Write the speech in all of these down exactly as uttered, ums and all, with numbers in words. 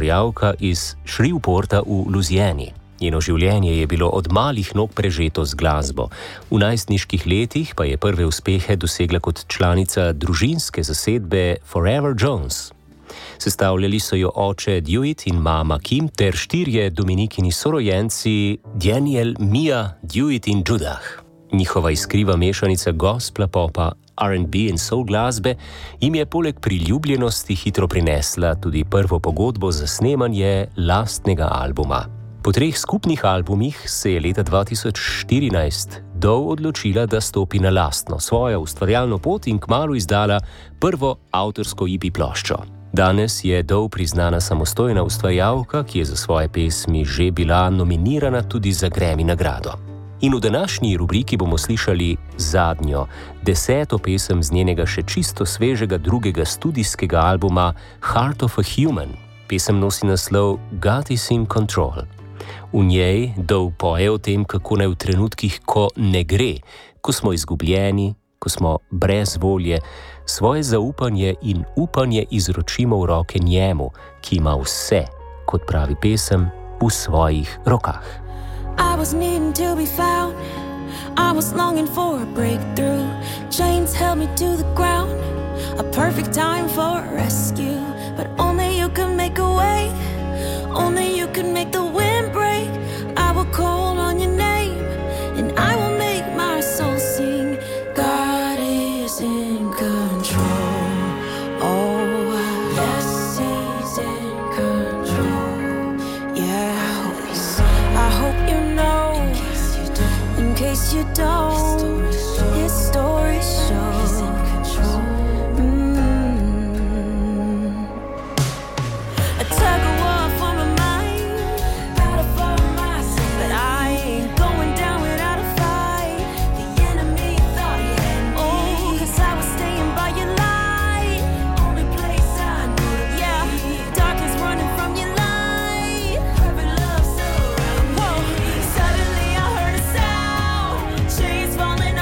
ustvarjalka iz Shreveporta v Louisiani. Njeno življenje je bilo od malih nog prežeto z glasbo. V najstniških letih pa je prve uspehe dosegla kot članica družinske zasedbe Forever Jones. Sestavljali so jo oče Dewitt in mama Kim ter štirje Dominikini sorojenci Daniel, Mia, Dewitt in Judah. Njihova iskriva mešanica gospla, popa, R and B in soul glasbe jim je poleg priljubljenosti hitro prinesla tudi prvo pogodbo za snemanje lastnega albuma. Po treh skupnih albumih se je leta dva tisoč štirinajst Dove odločila, da stopi na lastno svojo ustvarjalno pot in kmalu izdala prvo avtorsko E P ploščo. Danes je Dove priznana samostojna ustvarjalka, ki je za svoje pesmi že bila nominirana tudi za Grammy nagrado. In v današnji rubriki bomo slišali zadnjo, deseto pesem z njenega še čisto svežega drugega studijskega albuma Heart of a Human. Pesem nosi naslov God is in Control. V njej Dove poje o tem, kako naj v trenutkih, ko ne gre, ko smo izgubljeni, ko smo brez volje, svoje zaupanje in upanje izročimo v roke njemu, ki ima vse, kot pravi pesem, v svojih rokah. I was needing to be found. I was longing for a breakthrough. Chains held me to the ground. A perfect time for a rescue. But only you can make a way. Only you can make the wind break. I will call on your name, and I will make my soul sing. God is in control. Oh, yes, he's in control. Yeah, I hope, he's, I hope you know. In case you don't, in case you don't, his story shows. He's in control. Mm. A tug of war for my mind, battle for my soul. But I ain't going down without a fight. The enemy thought he had me. Oh, 'cause I was staying by your light. Only place I knew to be. Yeah, darkness running from your light. Perfect love surround me. Whoa, suddenly I heard a sound. Chains falling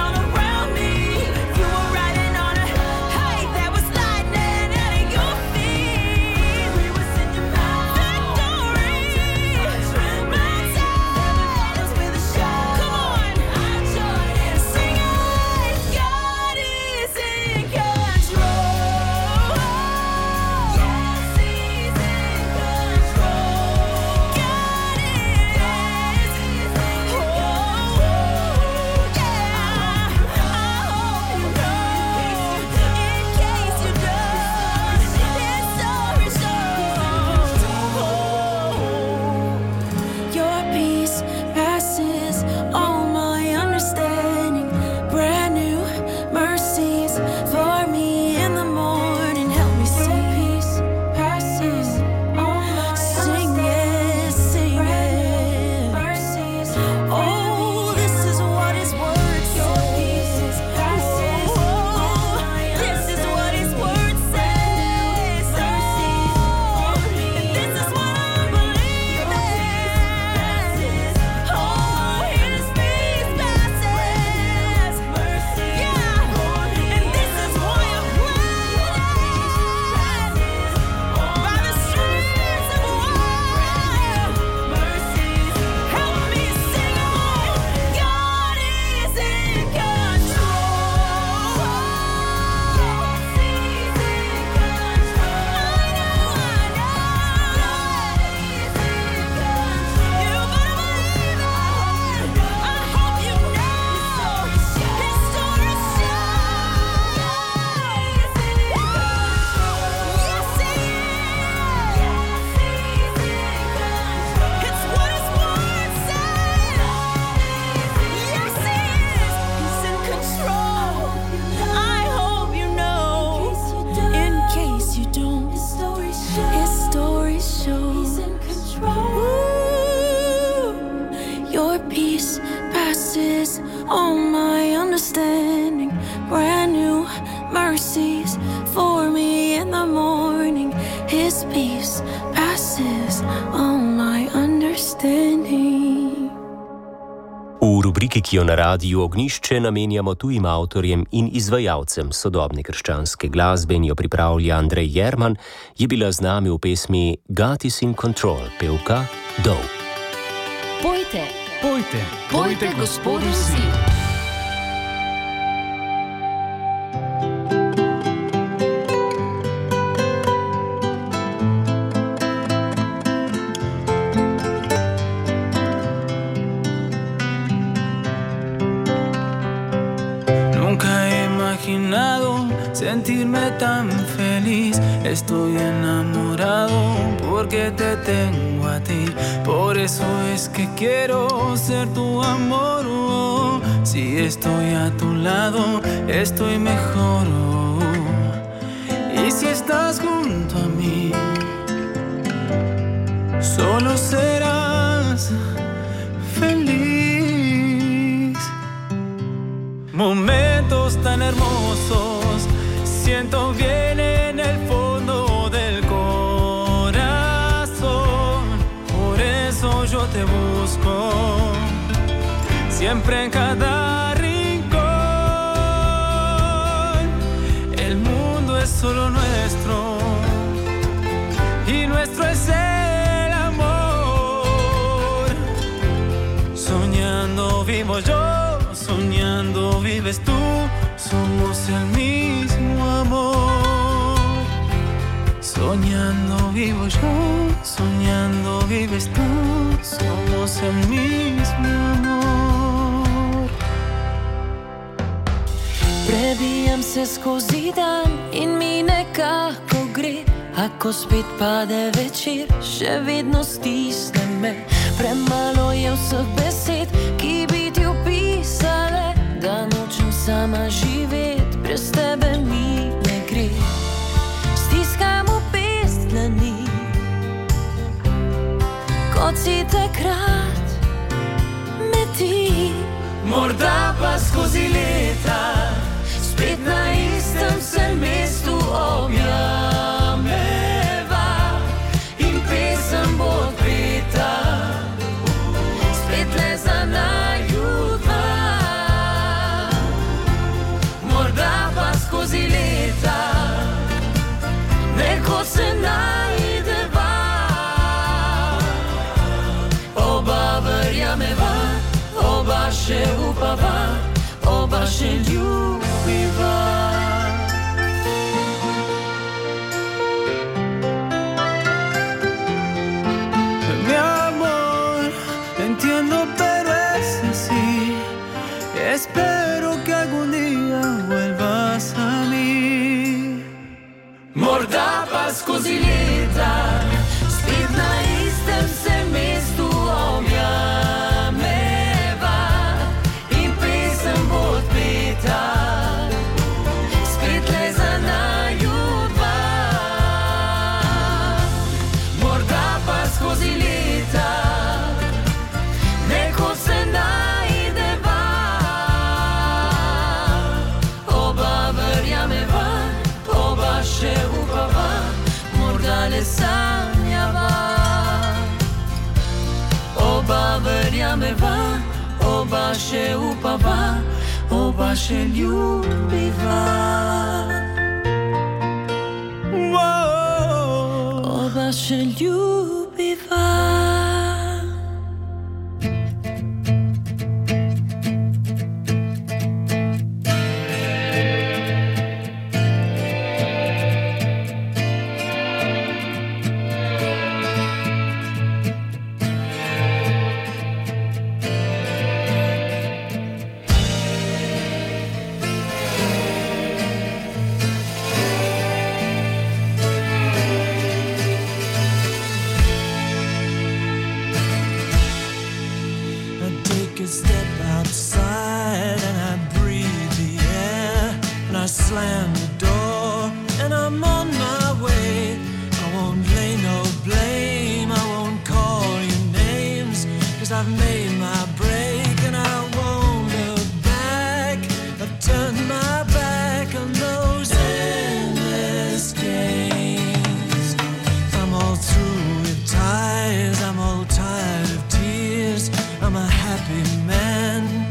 rubriki, ki jo na Radiu Ognjišče namenjamo tujim avtorjem in izvajalcem sodobne krščanske glasbe in jo pripravlja Andrej Jerman, je bila z nami v pesmi God is in Control, pevka Dove. Pojte, pojte, pojte, Gospodu vsi. Sentirme tan feliz, estoy enamorado porque te tengo a ti. Por eso es que quiero ser tu amor. Oh, si estoy a tu lado, estoy mejor. Oh, y si estás junto a mí, solo serás feliz. Momentos tan hermosos siento bien en el fondo del corazón. Por eso yo te busco siempre en cada rincón. El mundo es solo nuestro y nuestro es el amor. Soñando vivo yo, soñando vives tú, somos el mismo amor. Soñando vivo yo, soñando vives tú, somos el mismo amor. Prebijam se skozi dan in mi nekako gre, ako spet pade večer, še vedno stisne me. Premalo je vseh besed, ki bi ti opisale, da nočem sama živeti, brez tebe mi ne gre. Stiskam obe strani, kot si takrat me ti. Morda pa skozi leta spet na istem se mestu objameva in pesem bo odpeta, spet le za naju dva. Morda pa skozi leta neko se najdeva, oba verjameva, oba še upava, oba še ljubiva. Mi amor, entiendo pero es así. Espero que algún día vuelvas a mí. Morda pa skozi leta spet na istem se mestu objameva in pesem bo odpeta, spet le za naju dva. Morda pa skozi leta neko se najdeva, oba verjameva, oba še upava, morda le sanjava. Oba verjameva, oba še upava, oba še ljubiva. Oba še ljubiva. Slam the door and I'm on my way. I won't lay no blame, I won't call your names, 'cause I've made my break and I won't look back. I've turned my back on those endless games. I'm all through with ties, I'm all tired of tears. I'm a happy man.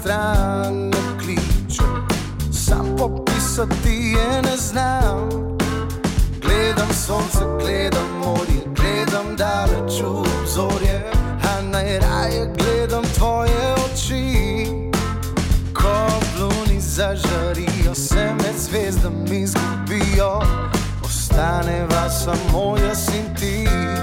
stran ne kliče, sam popisati je ne znam. Gledam sonce, gledam morje, gledam daleč v obzorje, a najraje gledam tvoje oči. Ko bluni zažarijo, se med zvezdami izgubijo, ostaneva samo jaz in ti.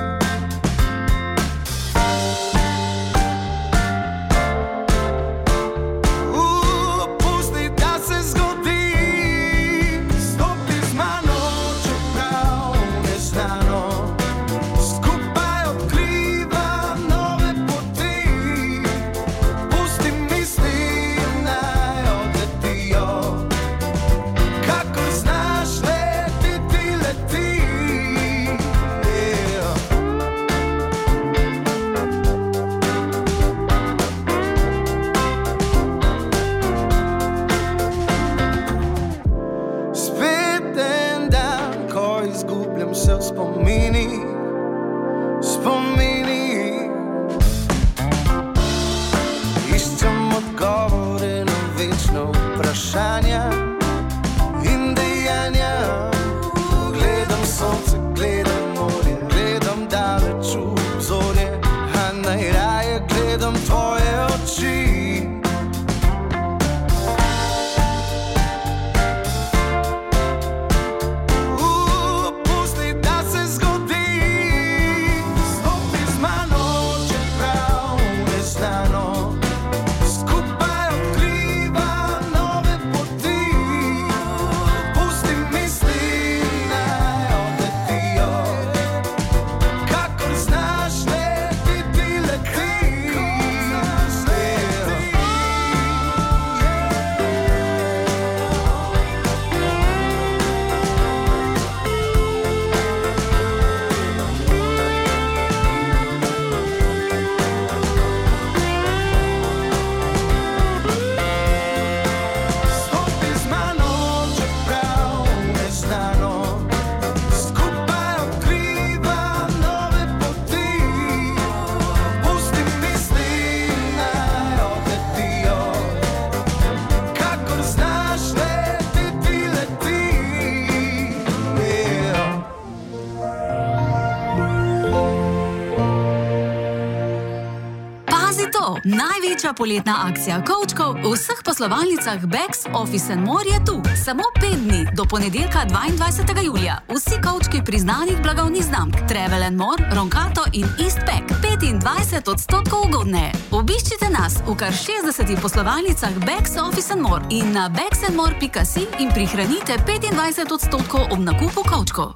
Največja poletna akcija kovčkov v vseh poslovalnicah Becks, Office and More je tu. Samo pet dni do ponedeljka dvaindvajsetega julija. Vsi kovčki priznanih blagovnih znamk Travel and More, Roncato in Eastpak petindvajset odstotkov ugodneje. Obiščite nas v kar šestdesetih poslovalnicah Becks, Office and More in na becks and more pika si in prihranite petindvajset odstotkov ob nakupu kovčkov.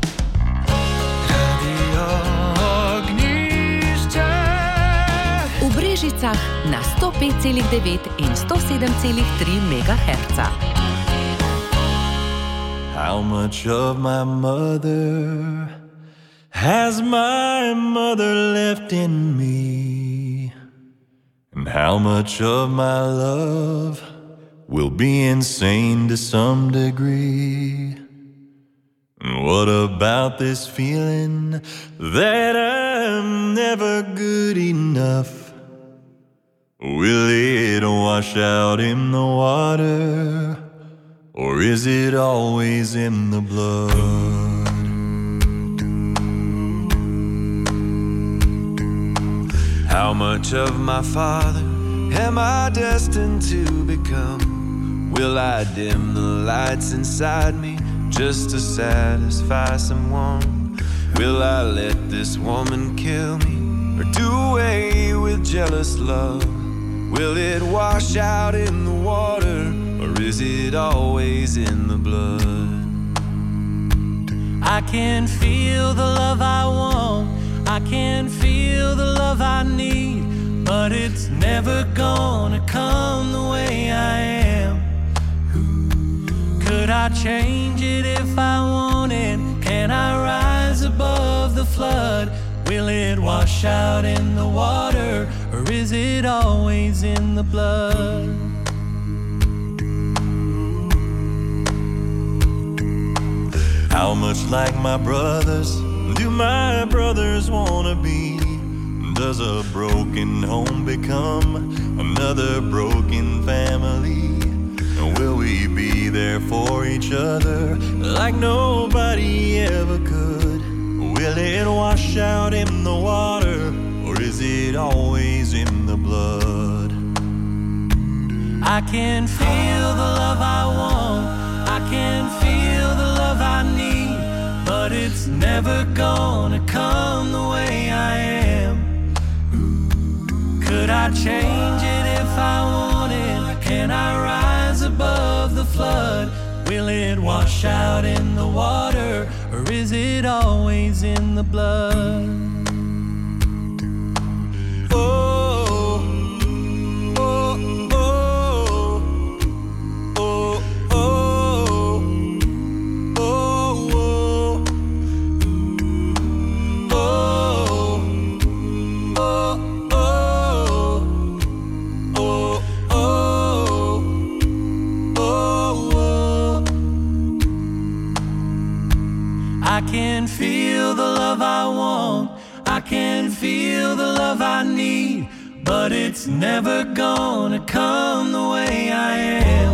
V Brežicah na sto pet celih devet in sto sedem celih tri megaherca. How much of my mother has my mother left in me? And how much of my love will be insane to some degree? And what about this feeling that I'm never good enough? Will it wash out in the water, or is it always in the blood? How much of my father am I destined to become? Will I dim the lights inside me just to satisfy someone? Will I let this woman kill me, or do away with jealous love? Will it wash out in the water, or is it always in the blood? I can feel the love I want, I can feel the love I need, but it's never gonna come the way I am. Could I change it if I wanted? Can I rise above the flood? Will it wash out in the water, or is it always in the blood? How much like my brothers do my brothers wanna be? Does a broken home become another broken family? Will we be there for each other like nobody ever could? Will it wash out in the water, or is it always in the blood? I can feel the love I want, I can feel the love I need, but it's never gonna come the way I am. Could I change it if I wanted? Can I rise above the flood? Will it wash out in the water, or is it always in the blood? Oh, oh, oh, oh, oh, oh, oh, I can feel the love I want, I can feel the love I need, but it's never gonna come the way I am.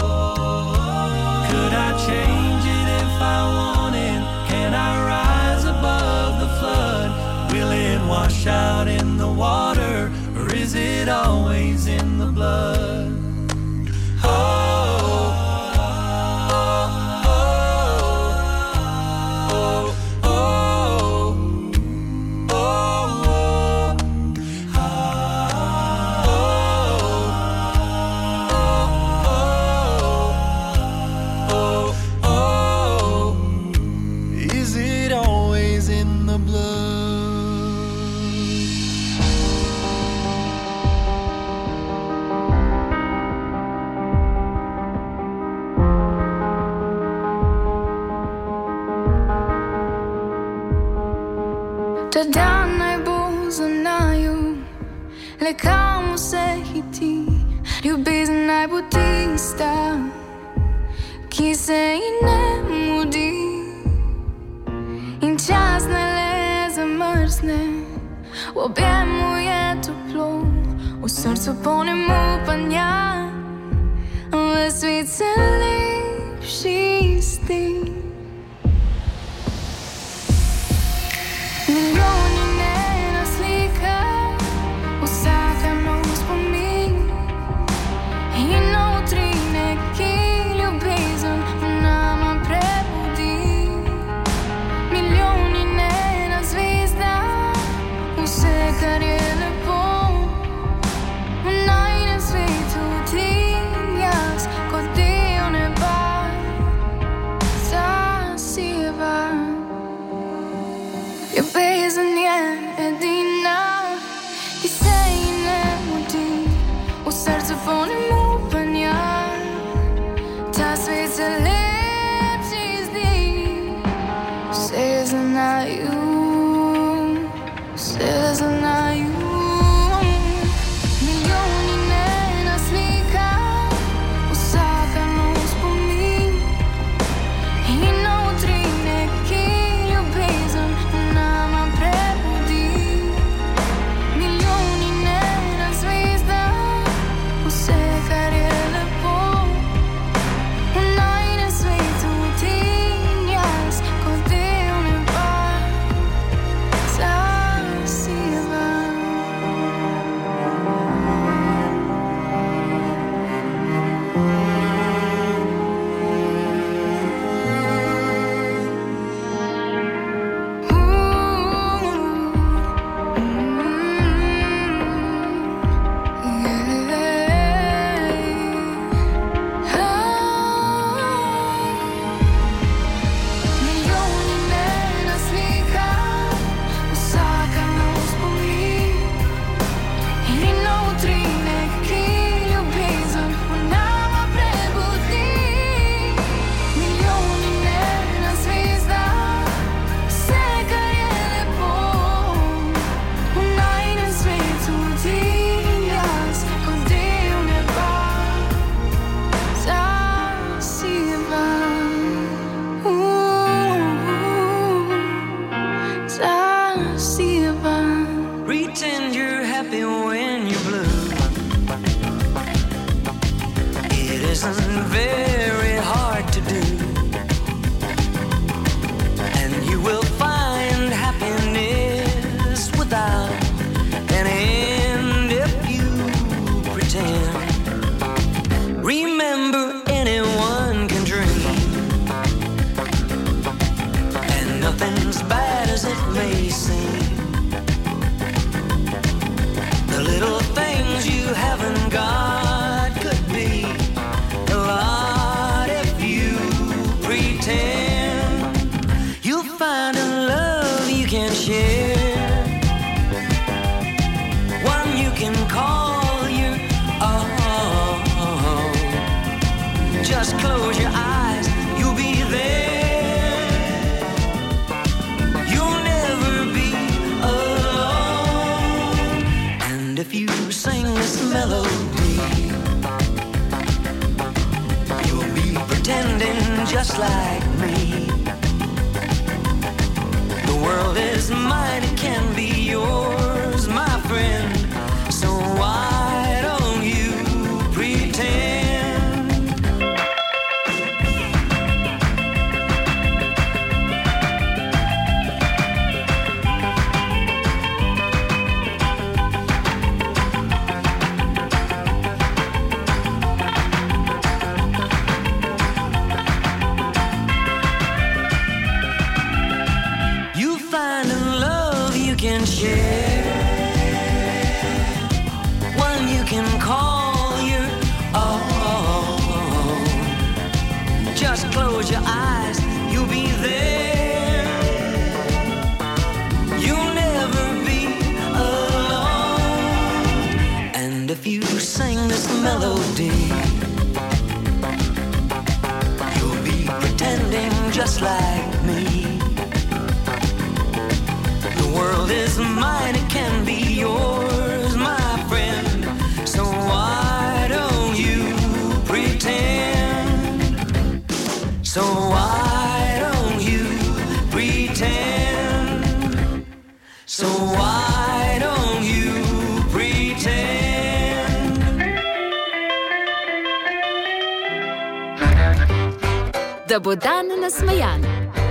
Could I change it if I wanted? Can I rise above the flood? Will it wash out in the water, or is it always in the blood? Oh, ta dan naj bo za naju, le kamo se hiti, ljubezen naj bo tista, ki se ji ne mudi, in čas ne le zamrzne, v objemu je toplo, v srcu polnem upanja, v svet se lepši zdi. Milijoni njena slika, vsaka nov spomin, in notri neki ljubezen v nama prebudi. Milijoni njena zvezda, vse kar je lepo, v najnem svetu ti in jaz, kot del neba, zasijeva. Ljubezen je edina, ki se ji ne mudi, v srcu polnem upanja, ta svet se lepši zdi. Vse je za naju, vse je za naju. Milijoni njena slika, vsaka nov spomin, in notri neki ljubezen v nama prebudi. Milijoni njena zvezda, vse kar je lepo, v najnem share, one you can call your own. Just close your eyes, you'll be there. You'll never be alone. And if you sing this melody, you'll be pretending just like me. The world is mine, it can be yours, my friend. So why don't you pretend? Can share, one you can call your own. Just close your eyes, you'll be there. You'll never be alone. And if you sing this melody, you'll be pretending just like me. The world is mine, it can be yours, my friend. So why don't you pretend? So why don't you pretend? So why don't you pretend? Da bo dan nasmejan.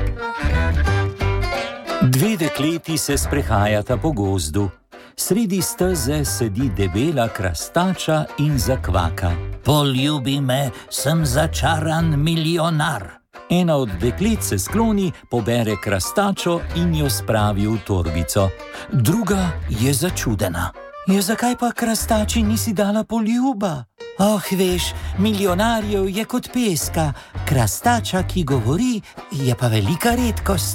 Dve dekleti se sprehajata po gozdu. Sredi steze sedi debela krastača in zakvaka. Poljubi me, sem začaran milijonar. Ena od deklet se skloni, pobere krastačo in jo spravi v torbico. Druga je začudena. Ja, zakaj pa krastači nisi dala poljuba? Oh, veš, milijonarjev je kot peska. Krastača, ki govori, je pa velika redkost.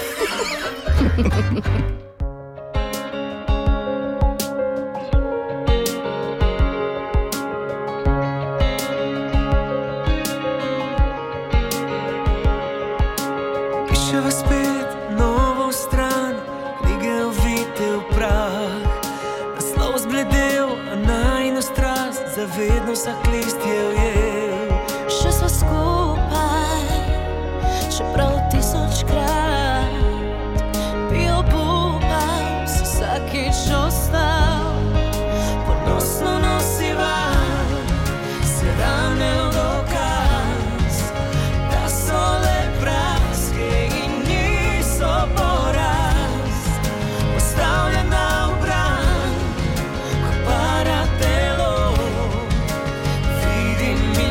Piševa spet novo stran, knjige ovite v prah. Naslov zbledel, a najino strast zavedno vsak list je ujel. Še sva skupaj, čeprav tisočkrat bi obupal, si vsakič ostal. Ponosno nosiva se rane v dokaz, da so le praske in niso poraz. Postavljena v bran, ko para telo, vidim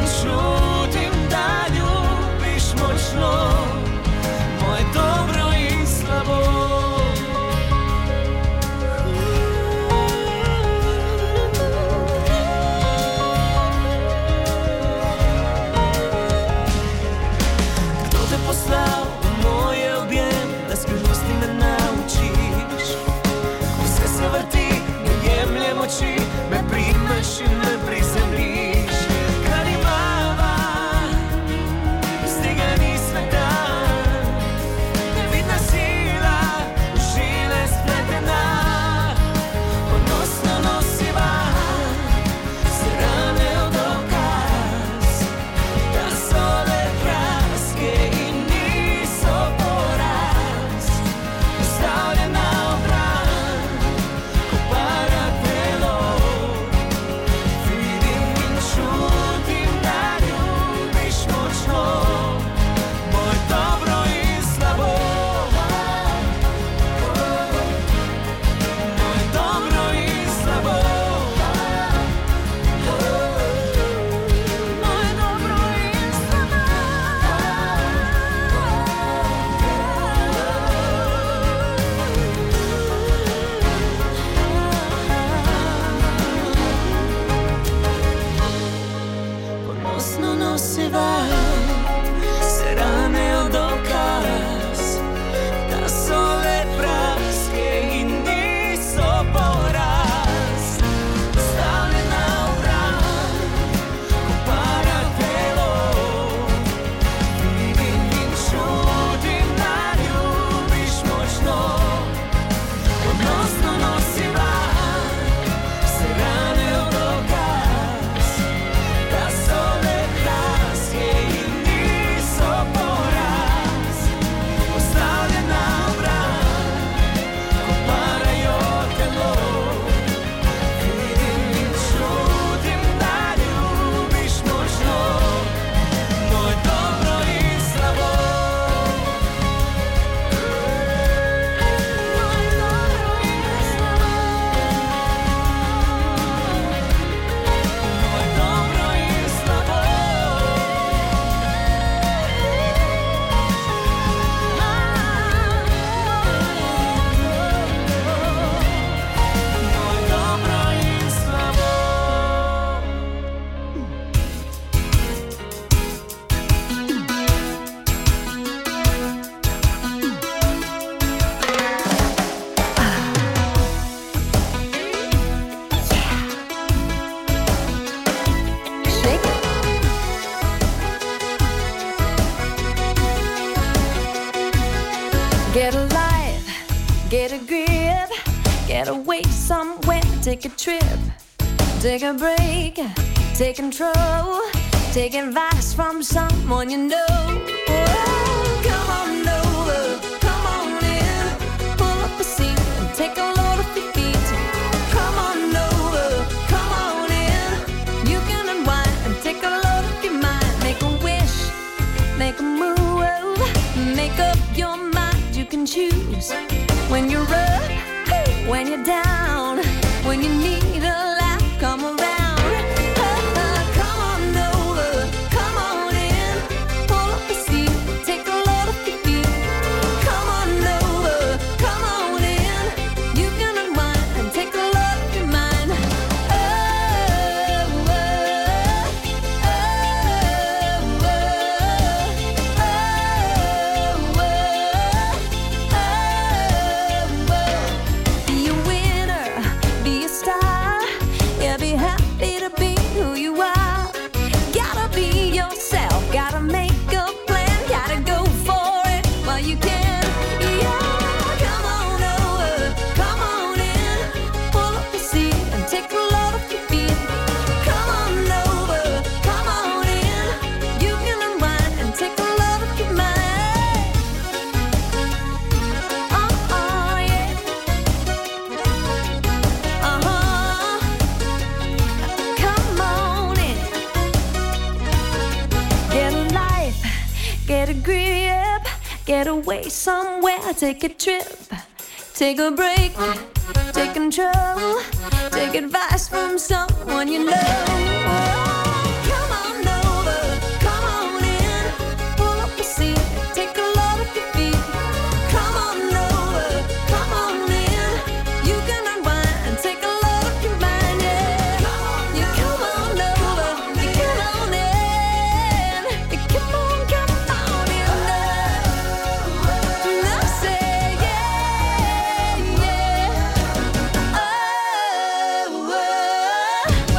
Get away somewhere, take a trip, take a break, take control, take advice from someone you know. Oh, come on over, come on in, pull up a seat and take a load off your feet. Come on over, come on in, you can unwind and take a load off your mind. Make a wish, make a move, make up your mind. You can choose when you're up, when you're down, when you need a laugh, come around. Uh, uh, come on over, come on in, pull up a seat, take a load off your feet. Come on over, come on in, you can unwind and take a load off your mind. Oh, oh, oh, oh, oh, oh, oh. Be a winner, be a star, yeah, be happy to be who you are. Gotta be yourself, gotta make a plan, gotta go for it while you can. Yeah, come on over, come on in, pull up a seat and take a load off your feet. Come on over, come on in, you can unwind and take a load off your mind. Oh, oh, yeah. Uh-huh. Come on in. Get a life, get a grip, get away somewhere, take a trip, take a break, take control, take advice from someone you know. Come on over, come on in, pull up a seat, take a load off your feet. Come on over, come on in, you can unwind and take a load off your mind. Yeah, you come on over, you come on in, you come on, come on in. And I say yeah, yeah. Oh, oh, oh.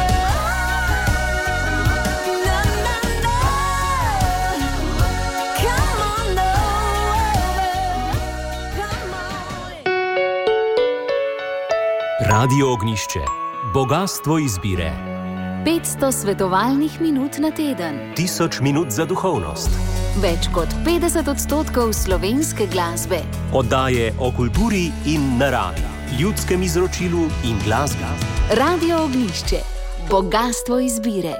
No, no, no. Come on over, come on in. Radio Ognjišče. Bogastvo izbire. petsto svetovalnih minut na teden. Tisoč minut za duhovnost. Več kot petdeset odstotkov slovenske glasbe. Oddaje o kulturi in naravi, ljudskem izročilu in glasbi. Radio Ognjišče. Bogastvo izbire.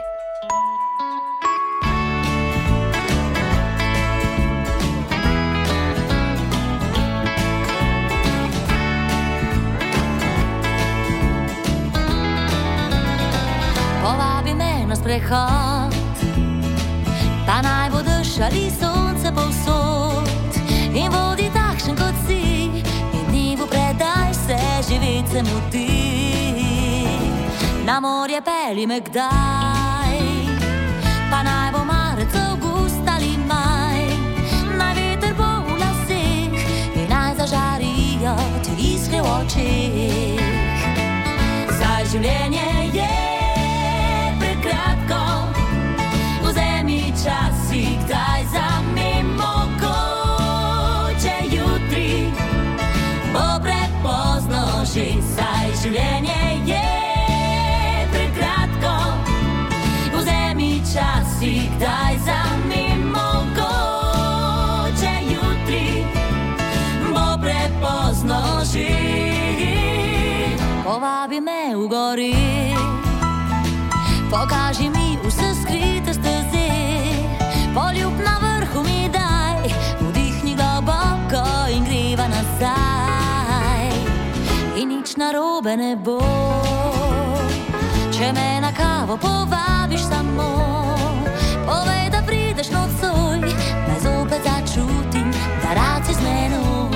Povabi me na sprehod, pa naj bo dež ali sonce povsod. In vodi takšen kot si, in dnevu predaj se, živeti se muti. Na morje pelji me kdaj, pa naj bo marec, avgust ali maj. Naj veter bo v laseh in naj zažarijo ti iskre v očeh. Saj življenje je prekratko, vzemi čas si kdaj zame mogoče jutri. Bo prepozno že, saj življenje je prekratko, vzemi čas si kdaj zame mogoče jutri. Bo prepozno že. Povabi me v gori, pokaži mi vse skrite steze. Poljub na vrhu mi daj, vdihni globoko in greva nazaj. In nič narobe ne bo, če me na kavo povabiš samo. Povej, da prideš nocoj, naj zopet začutim, da rad si z menoj.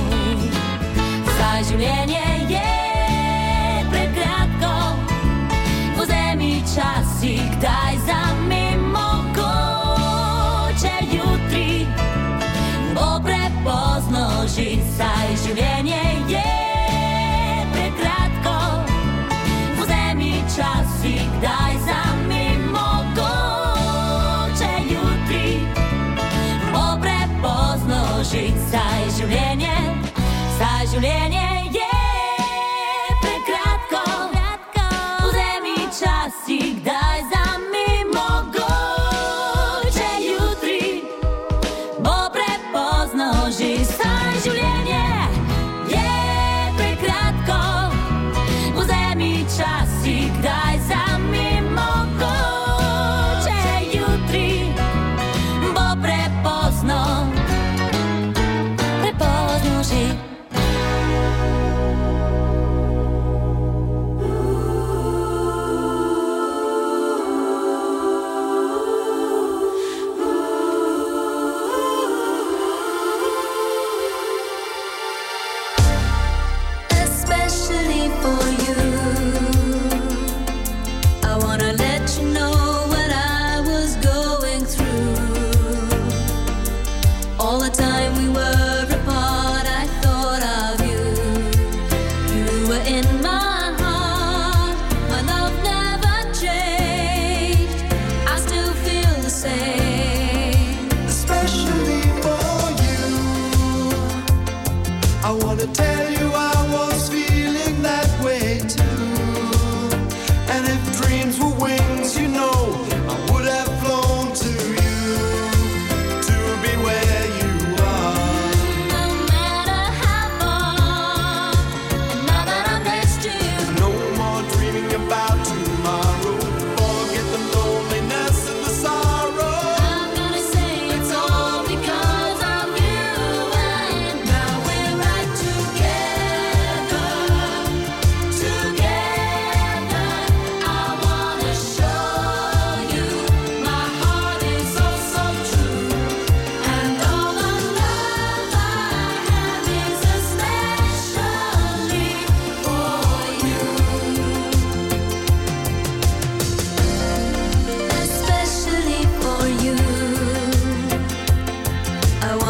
Saj življenje je prekratko, vzemi čas si kdaj zame mogoče jutri. Bo prepozno že, saj življenje je prekratko, vzemi čas si kdaj zame mogoče jutri. Bo prepozno že, saj življenje, saj življenje je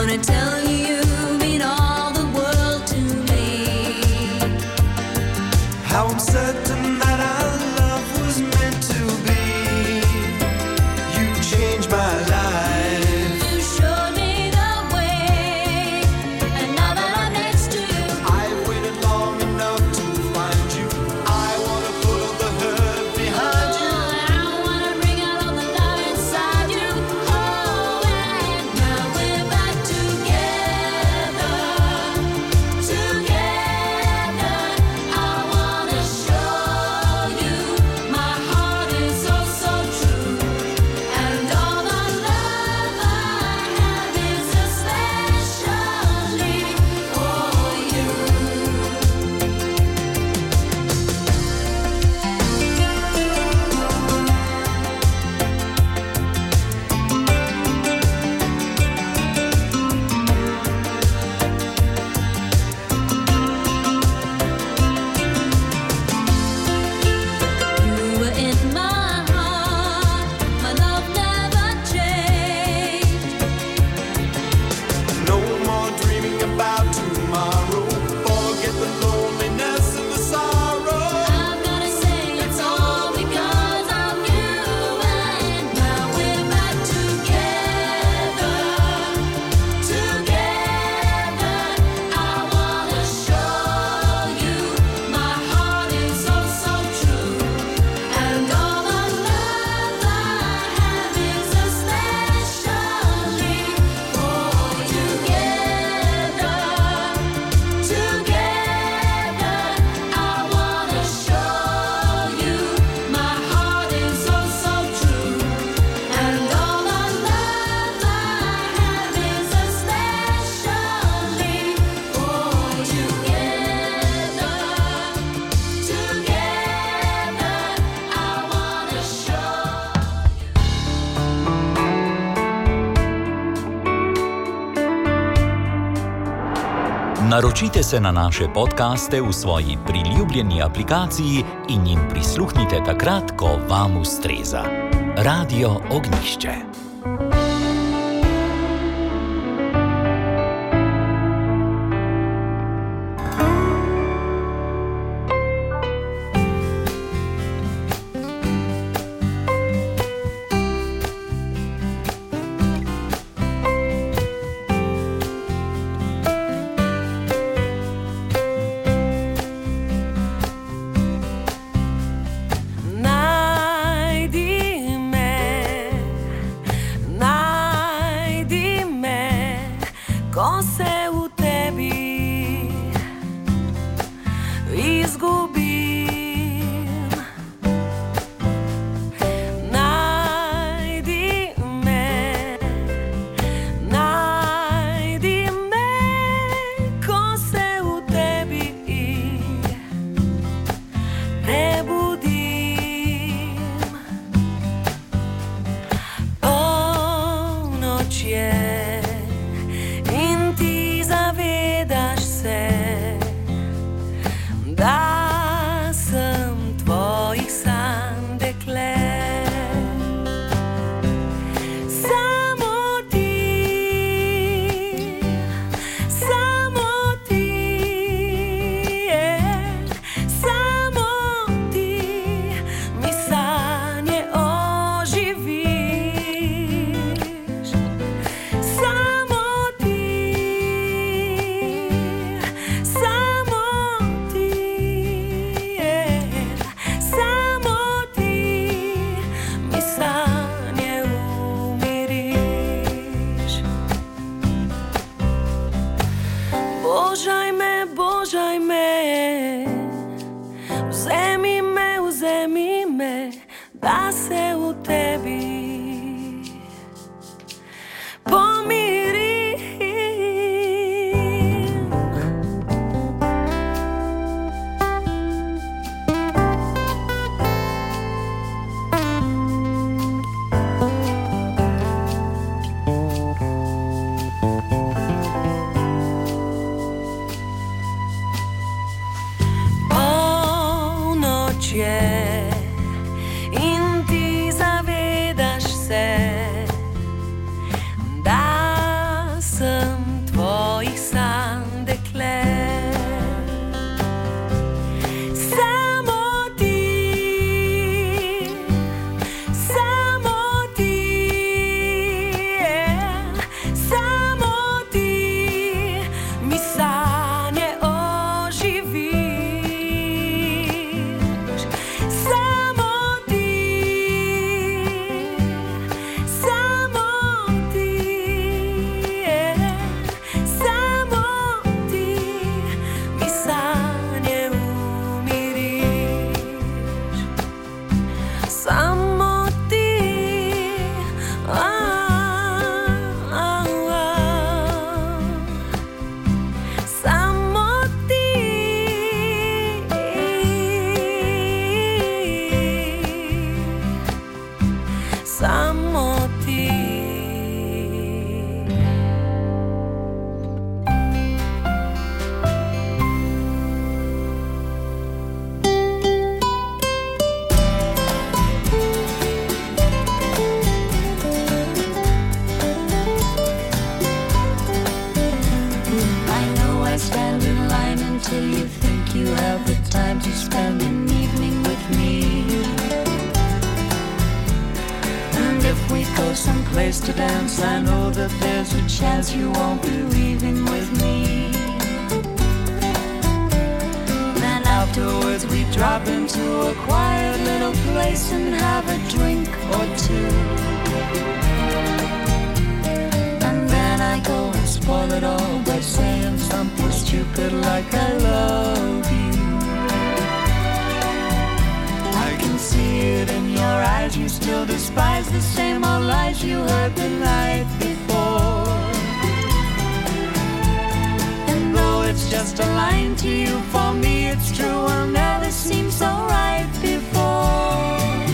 wanna tell you you mean all the world to me. How I'm certain that our love was meant to be. You changed my life. You showed me the way, and now that I'm next to you, I've waited long enough to find you. I wanna put all the hurt behind you. I wanna bring out all the love inside you. Oh, and now we're back together, together. I wanna show you my heart is oh so true, and all the love I have is especially for you. You were in my heart, my love never changed. No more dreaming about tomorrow. Forget the loneliness and the sorrow. I'm gonna say it's all because of you, and now we're back together, together. I wanna show you my heart is oh so true, and all the love I have is especially for you. Together, together. I wanna show you my heart is oh so true, and all the love I have is especially for you. Together, together. I wanna show. Naročite se na naše podcaste v svoji priljubljeni aplikaciji in jim prisluhnite takrat, ko vam ustreza. Radio Ognjišče. Najdi me, najdi me, ko se u tebi izgubim. Najdi me, najdi me, ko se u tebi prebudim. Polnoć je in ti zavedaš se da sam tvojih san dekle. Samo ti, samo ti, samo ti mi sanje oživiš. Samo ti, samo ti, think you have the time to spend an evening with me. And if we go someplace to dance, I know that there's a chance you won't be leaving with me. Then afterwards we drop into a quiet little place and have a drink or two. And then I go and spoil it all by saying something stupid like I love you. I can see it in your eyes, you still despise the same old lies you heard the night before. And though it's just a line to you, for me it's true, will never seem so right before.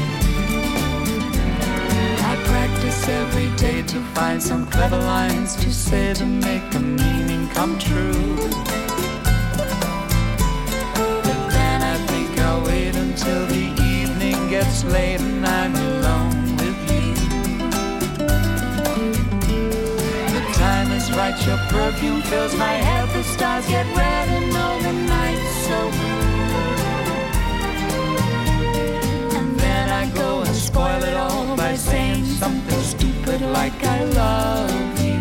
I practice every day to find some clever lines to say to make the meaning come true. But then I think I'll wait until the evening gets late and I'm alone with you. The time is right, your perfume fills my head, the stars get red and all the night's so blue. And then I go and spoil it all by saying something stupid like I love you.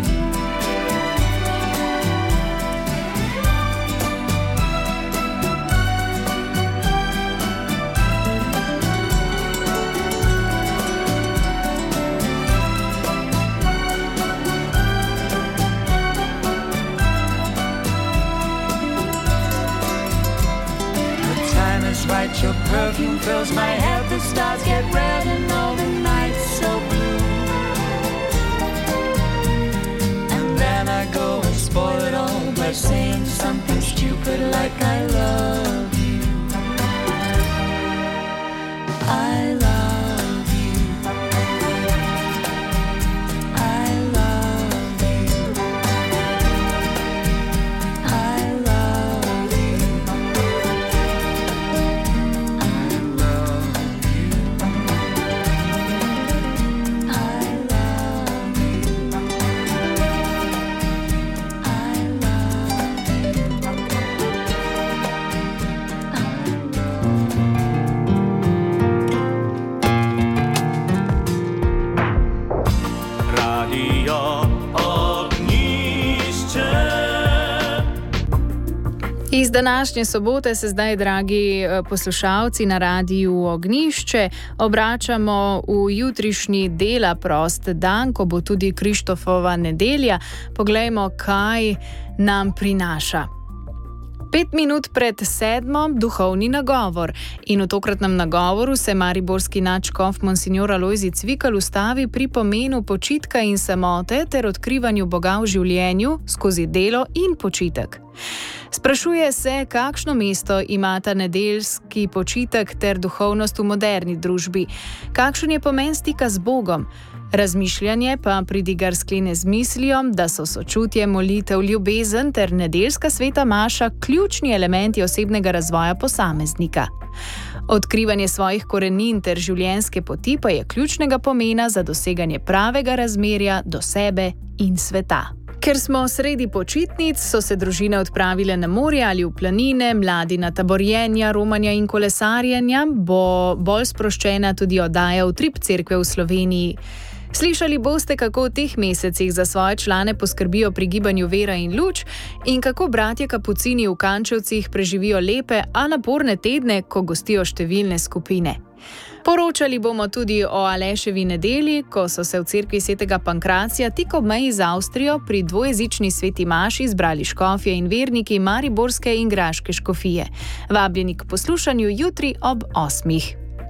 Right, your perfume fills my head, the stars get red and all the night's so blue. And then I go and spoil it all by saying something stupid like I love you. I love you. I love you. I love you. Iz današnje sobote se zdaj, dragi poslušalci na Radiu Ognjišče, obračamo v jutrišnji dela prost dan, ko bo tudi Krištofova nedelja. Poglejmo, kaj nam prinaša. Pet minut pred sedmo duhovni nagovor in v tokratnem nagovoru se mariborski nadškof monsignor Alojzij Cvikl ustavi pri pomenu počitka in samote ter odkrivanju Boga v življenju skozi delo in počitek. Sprašuje se, kakšno mesto imata nedeljski počitek ter duhovnost v moderni družbi, kakšen je pomen stika z Bogom. Razmišljanje pa pridigar sklene z mislijo, da so sočutje, molitev, ljubezen ter nedeljska sveta maša ključni elementi osebnega razvoja posameznika. Odkrivanje svojih korenin ter življenjske poti pa je ključnega pomena za doseganje pravega razmerja do sebe in sveta. Ker smo sredi počitnic, so se družine odpravile na morje ali v planine, mladi na taborjenja, romanja in kolesarjenja, bo bolj sproščena tudi oddaja Utrip cerkve v Sloveniji. Slišali boste, kako v teh mesecih za svoje člane poskrbijo pri gibanju Vera in luč in kako bratje kapucini v Kančevcih preživijo lepe, a naporne tedne, ko gostijo številne skupine. Poročali bomo tudi o Aleševi nedelji, ko so se v cerkvi svetega Pankracija tik ob meji z Avstrijo pri dvojezični sveti maši zbrali škofje in verniki mariborske in graške škofije. Vabljeni k poslušanju jutri ob osmih.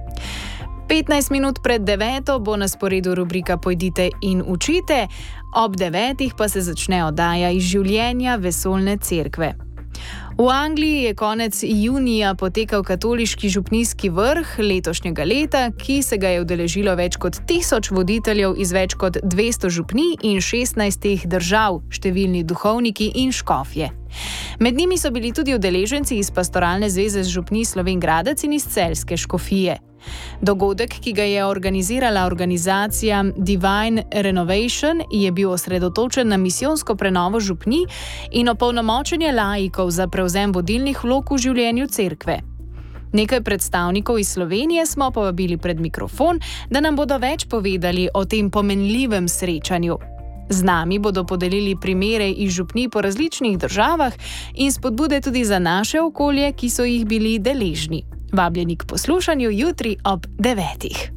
petnajst minut pred deveto bo na sporedu rubrika Pojdite in učite, ob devetih pa se začne oddaja iz življenja vesoljne cerkve. V Angliji je konec junija potekal katoliški župnijski vrh letošnjega leta, ki se ga je udeležilo več kot tisoč voditeljev iz več kot dvesto župnij in šestnajstih držav, številni duhovniki in škofje. Med njimi so bili tudi udeleženci iz Pastoralne zveze z župnij Slovenj Gradec in iz Celjske škofije. Dogodek, ki ga je organizirala organizacija Divine Renovation, je bil osredotočen na misijonsko prenovo župnij in opolnomočenje laikov za prevzem vodilnih vlog v življenju cerkve. Nekaj predstavnikov iz Slovenije smo povabili pred mikrofon, da nam bodo več povedali o tem pomenljivem srečanju. Z nami bodo podelili primere iz župnij po različnih državah in spodbude tudi za naše okolje, ki so jih bili deležni. Vabljeni k poslušanju jutri ob devetih.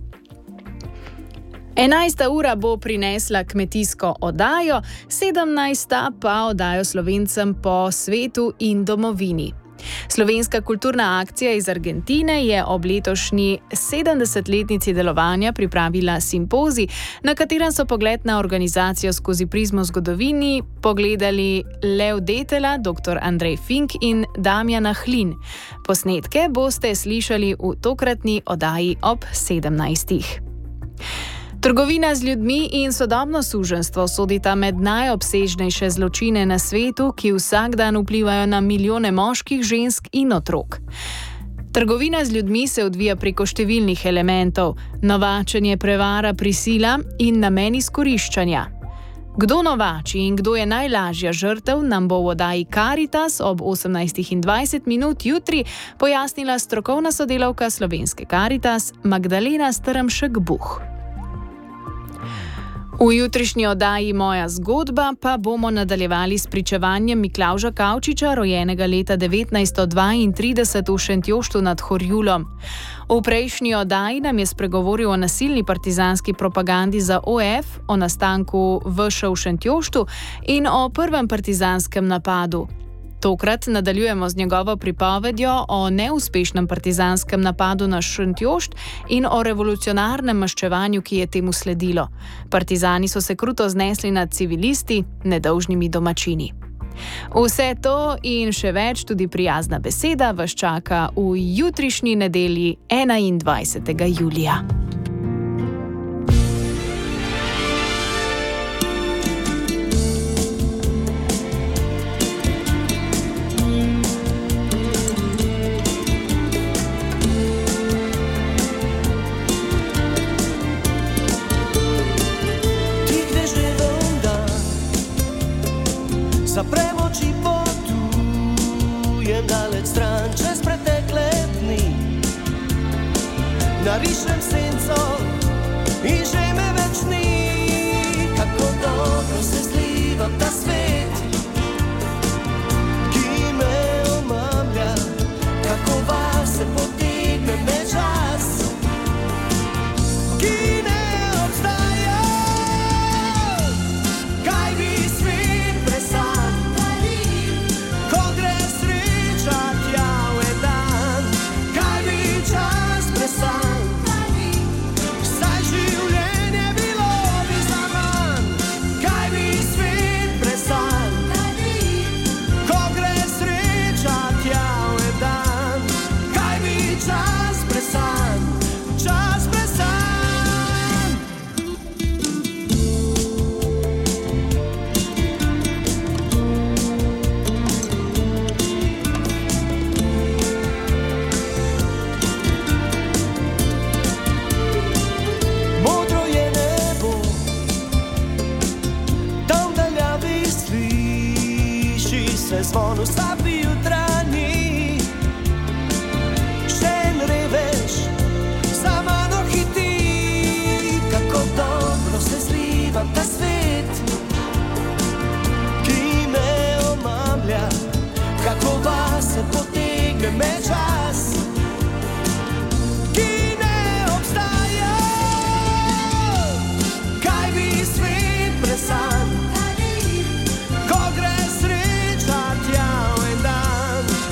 Enajsta ura bo prinesla kmetijsko oddajo, sedemnajsta pa oddajo Slovencem po svetu in domovini. Slovenska kulturna akcija iz Argentine je ob letošnji sedemdesetletnici delovanja pripravila simpozij, na katerem so pogled na organizacijo skozi prizmo zgodovini pogledali Lev Detela, doktor Andrej Fink in Damjana Hlin. Posnetke boste slišali v tokratni oddaji ob sedemnajstih. Trgovina z ljudmi in sodobno suženjstvo sodita med najobsežnejše zločine na svetu, ki vsak dan vplivajo na milijone moških, žensk in otrok. Trgovina z ljudmi se odvija preko številnih elementov: novačenje, prevara, prisila in namen izkoriščanja. Kdo novači in kdo je najlažja žrtev, nam bo v oddaji Karitas ob osemnajstih in dvajset minut jutri pojasnila strokovna sodelavka Slovenske Karitas Magdalena Strmšek-Buh. V jutrišnji oddaji Moja zgodba pa bomo nadaljevali s pričevanjem Miklavža Kavčiča, rojenega leta devetnajststo dvaintrideset v Šentjoštu nad Horjulom. V prejšnji oddaji nam je spregovoril o nasilni partizanski propagandi za O F, o nastanku V Š v Šentjoštu in o prvem partizanskem napadu. Tokrat nadaljujemo z njegovo pripovedjo o neuspešnem partizanskem napadu na Šentjošt in o revolucionarnem maščevanju, ki je temu sledilo. Partizani so se kruto znesli nad civilisti, nedolžnimi domačini. Vse to in še več, tudi prijazna beseda, vas čaka v jutrišnji nedelji enaindvajsetega julija. Zaprem oči, potujem daleč stran čez pretekle dni. Narišem senco in že me več ni. Kako dobro se zliva ta svet, ki me omamlja. Kako vas se potegne me čas, ki ne obstaja. Kaj bi svet presal, ko gre sreča tja v dan? Kaj bi čas presal, saj življenje bilo bi zaman. Kaj bi svet presal, ko gre sreča tja v dan? Kaj bi čas presal, čas presal. Modro je nebo, tam daljavi sliši se zvon vsapi jutranji. Še en revež za mano hiti. Kako dobro se zliva ta svet, ki me omamlja. Kako vas se potegne me čas, ki ne obstaja. Kaj bi svet presal, ko gre sreča tja v dan?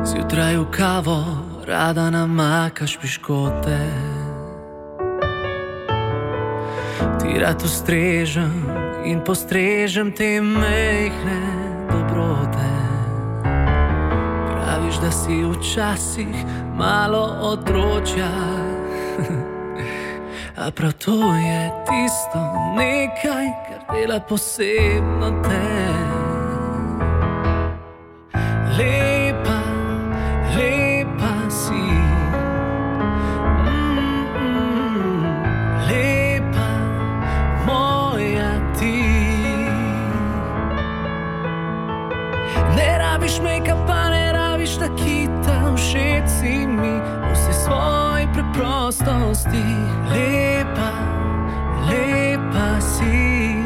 Zjutraj v kavo rada namakaš piškote. Ti rad ustrežem in postrežem te mehne dobrote. Praviš, da si včasih malo otročja, a prav to je tisto nekaj, kar dela posebno te. Lepa, lepa si, mm-mm, lepa moja ti. Ne rabiš make-upa, ne rabiš nakita, všeč si mi vse svoje preprostosti. Lepa, lepa si.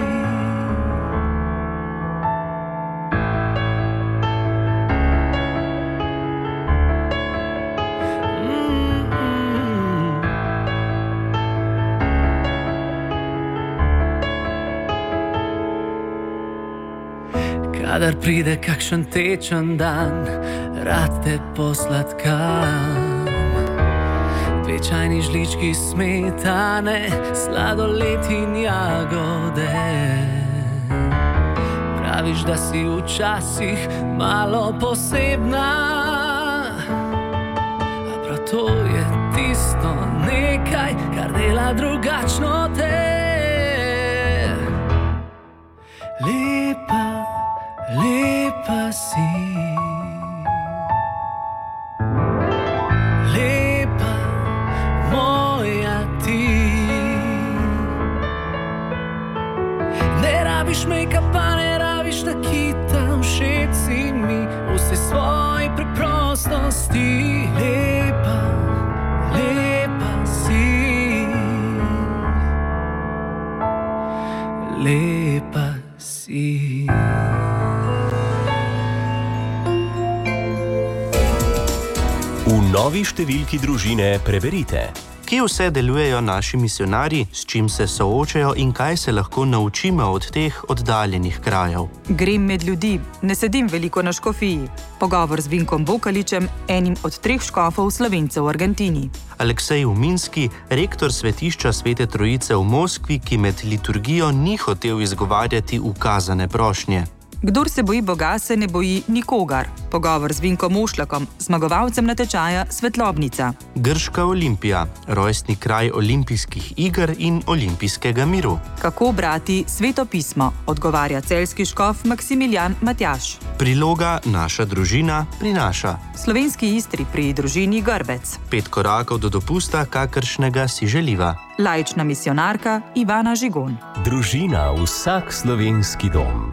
Kadar pride kakšen tečen dan, rad te posladkam. Dve čajni žlički smetane, sladoled in jagode. Praviš, da si včasih malo posebna, a prav to je tisto nekaj, kar dela drugačno te. Lepa, lepa si. Lepa moja ti. Ne rabiš make-upa, ne rabiš nakita, všeč si mi vse svoje preprostosti. Lepa, lepa si. Lepa si. V novi številki Družine preberite. Kje vse delujejo naši misijonarji, s čim se soočajo in kaj se lahko naučimo od teh oddaljenih krajev. Grem med ljudi, ne sedim veliko na škofiji. Pogovor z Vinkom Bokaličem, enim od treh škofov Slovencev v Argentini. Aleksej Uminski, rektor svetišča Svete Trojice v Moskvi, ki med liturgijo ni hotel izgovarjati ukazane prošnje. Kdor se boji Boga, se ne boji nikogar. Pogovor z Vinkom Ošlakom, zmagovalcem natečaja Svetlobnica. Grška Olimpija, rojstni kraj olimpijskih iger in olimpijskega miru. Kako brati Sveto pismo, odgovarja celjski škof Maksimilijan Matjaž. Priloga Naša družina prinaša. Slovenski Istri pri družini Grbec. Pet korakov do dopusta, kakršnega si želiva. Laična misijonarka Ivana Žigon. Družina, vsak slovenski dom.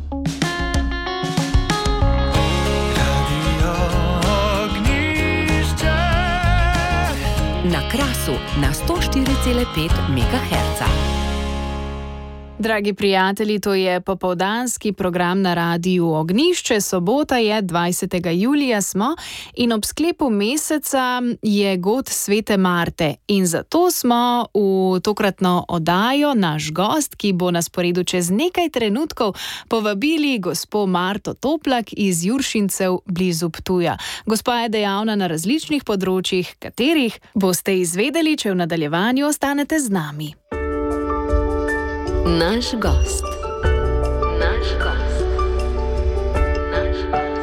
Na Krasu na sto štiri cela pet megaherca. Dragi prijatelji, to je popoldanski program na Radiu Ognjišče. Sobota je, dvajsetega julija smo in ob sklepu meseca je god Svete Marte. In zato smo v tokratno oddajo naš gost, ki bo na sporedu čez nekaj trenutkov, povabili gospo Marto Toplak iz Juršincev blizu Ptuja. Gospa je dejavna na različnih področjih, katerih boste izvedeli, če v nadaljevanju ostanete z nami. Naš gost.